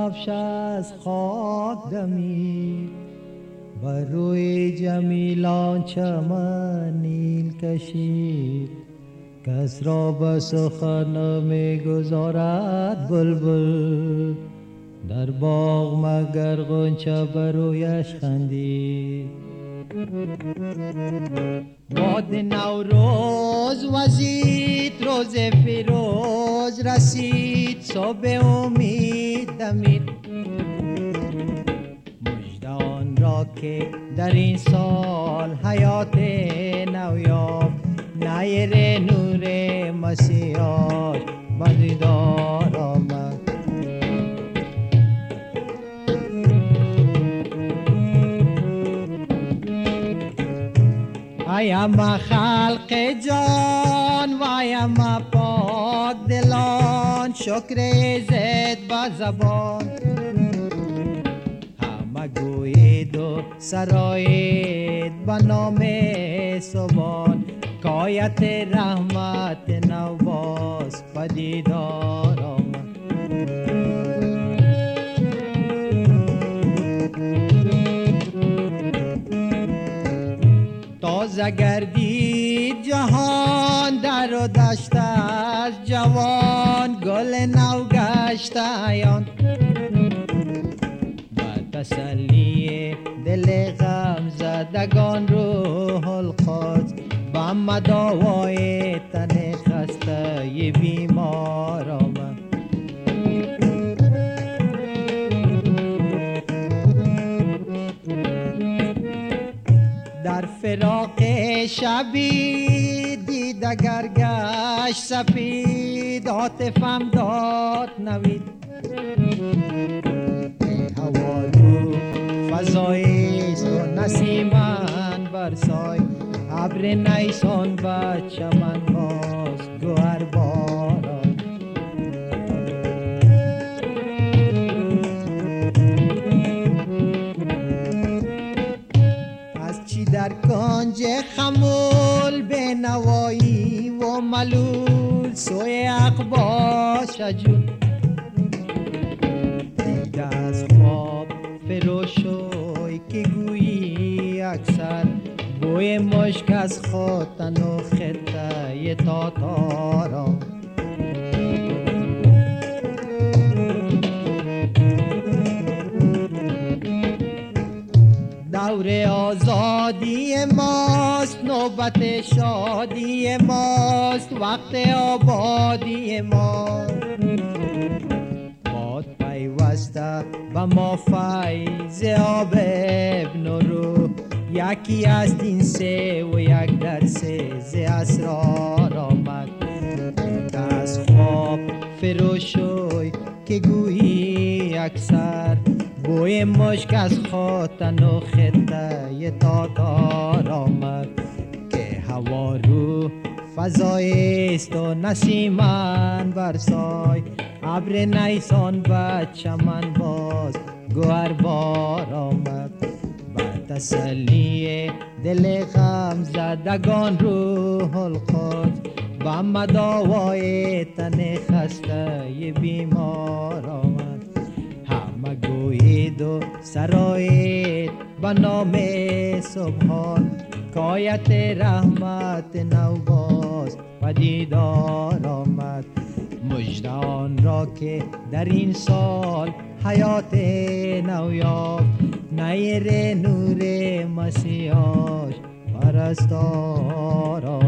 کفش از خاک دمید، بر روی جمیلان چمن نیل کشید. کس را به سخن می گذارد بلبل، در باغ مگر غنچه بر رویش خندید. باد نوروز وزید، روز فیروز رسید، صبح امید دمید. مژده آن را که در این سال حیات نو یافت، نیر نور مسیحاش به دیدار آمد. ایم خلق جان و ایم پاک دلان، شکر زد با زبان. همه گوید و سراید به نام سبحان، کایت رحمت نو باز پدیدار آمد. تازه گردید جهان، در و دشت از جوان، گل نو گشت عیان. با تسلی دل غم زدگان روح القدس، با مداوای تن خسته بیمار آمد. در فراق شبی دید اگر گشت سپید، عاطفم داد نوید. هوا فضاییست و نسیمن برسای، ابر نیسان به چمن باز گوهر باران. از چی در کنج خمول به نوایی و ملول، سوی اقبا شجول. دیده از خواب فروشوی که گویی اکثر، بوی مشک از خوتن و خطه تاتارا. دور آزادی ماست، نوبت شادی ماست، وقت آبادی ماست. باد پیوسته به ما فیض آب ابن روح، یکی از دین سه و یک در سه ز اسرار آمد. از خواب فروشوی که گویی اکثر، بوی مشک از خوتن و خطه تاتار آمد. که هوا رو فضاییست و نسیمن برسای، ابر نیسان به چمن باز گوهر بار آمد. با تسلی دل غم زدگان روح القدس، با مداوای تن خسته بیمار آمد. همه گوید و سراید به نام سبحان، کایت رحمت نو باز پدیدار آمد. مژده آن را که در این سال حیات نو یافت، نیر نور مسیحاش پرستار آمد.